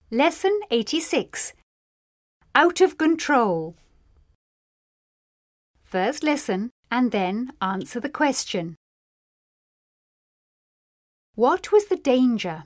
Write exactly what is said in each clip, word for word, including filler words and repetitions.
Lesson eighty-six. Out of control. First listen and then answer the question. What was the danger?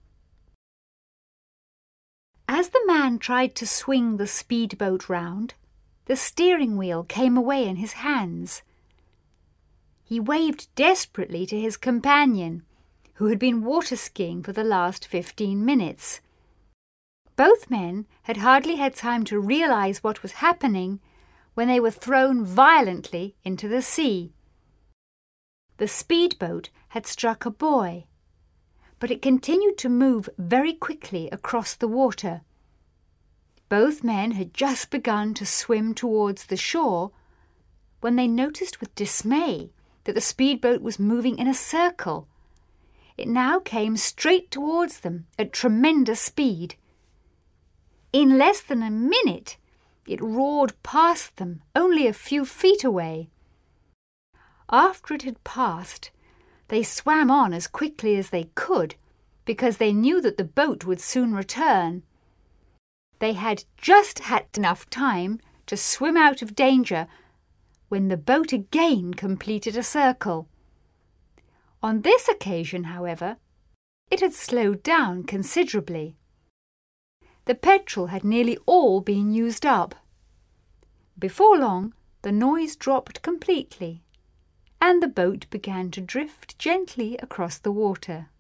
As the man tried to swing the speedboat round, the steering wheel came away in his hands. He waved desperately to his companion, who had been water skiing for the last fifteen minutes. Both men had hardly had time to realize what was happening when they were thrown violently into the sea. The speedboat had struck a buoy, but it continued to move very quickly across the water. Both men had just begun to swim towards the shore when they noticed with dismay that the speedboat was moving in a circle. It now came straight towards them at tremendous speed. In less than a minute, it roared past them only a few feet away. After it had passed, they swam on as quickly as they could because they knew that the boat would soon return. They had just had enough time to swim out of danger when the boat again completed a circle. On this occasion, however, it had slowed down considerably. The petrol had nearly all been used up. Before long, the noise dropped completely, and the boat began to drift gently across the water.